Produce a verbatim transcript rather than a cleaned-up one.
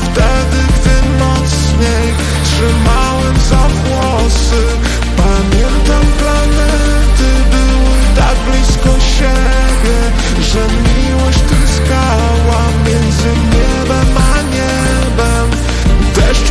wtedy, gdy mocniej trzymałem za włosy. Pamiętam plany